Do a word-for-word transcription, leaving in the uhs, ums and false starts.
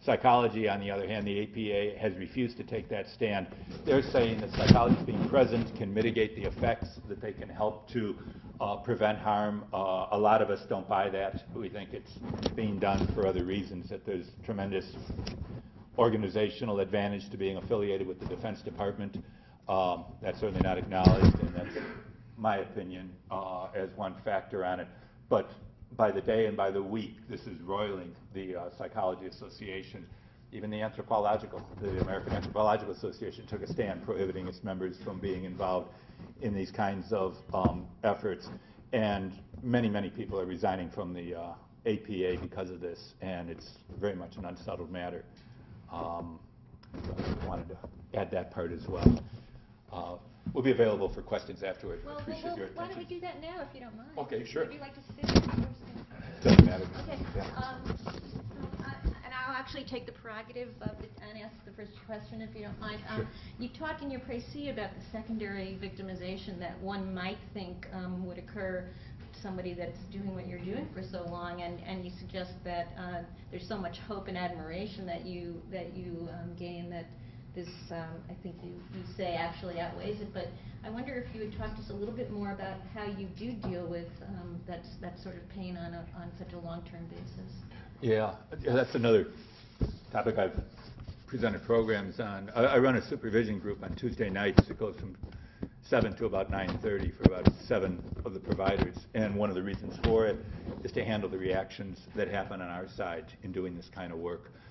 Psychology, on the other hand, the A P A has refused to take that stand. They're saying that psychology being present can mitigate the effects, that they can help to uh, prevent harm. Uh, a lot of us don't buy that. We think it's being done for other reasons, that there's tremendous organizational advantage to being affiliated with the Defense Department. Um, that's certainly not acknowledged, and that's my opinion uh, as one factor on it. But by the day and by the week, this is roiling the uh, Psychology Association. Even the anthropological, the American Anthropological Association took a stand prohibiting its members from being involved in these kinds of um, efforts. And many, many people are resigning from the uh, A P A because of this, and it's very much an unsettled matter. Um, so I wanted to add that part as well. Uh, we'll be available for questions afterward. Well, I appreciate well, your why attention. don't we do that now, if you don't mind? Okay, sure. Would you like to sit? Doesn't matter. Okay. Yeah. Um, so I, and I'll actually take the prerogative of the, and ask the first question, if you don't mind. Um, Sure. You talk in your précis about the secondary victimization that one might think um, would occur to somebody that's doing what you're doing for so long, and, and you suggest that uh, there's so much hope and admiration that you that you um, gain that this, um, I think you, you say, actually outweighs it. But I wonder if you would talk to us a little bit more about how you do deal with um, that, that sort of pain on, a, on such a long-term basis. Yeah, yeah, that's another topic I've presented programs on. I, I run a supervision group on Tuesday nights. It goes from seven to about nine thirty for about seven of the providers. And one of the reasons for it is to handle the reactions that happen on our side in doing this kind of work.